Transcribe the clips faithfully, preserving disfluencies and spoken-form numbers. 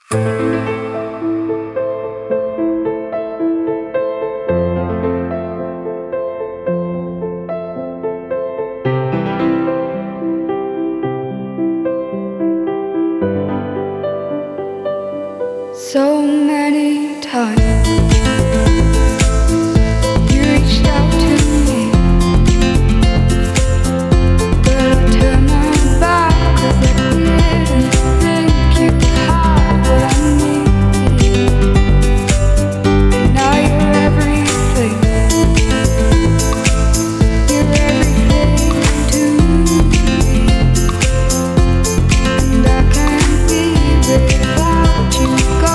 So many times you reached out to me, but I turned my back 'cause I didn't think you had what I needed. And now you're everything, you're everything to me, and I can't be without you.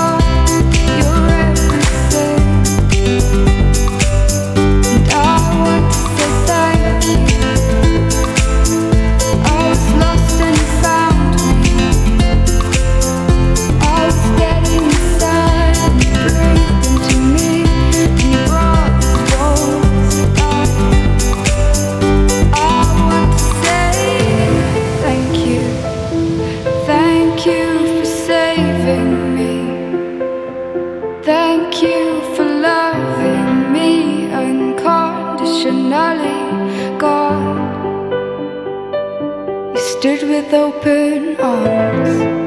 Thank you for loving me unconditionally, God. You stood with open arms.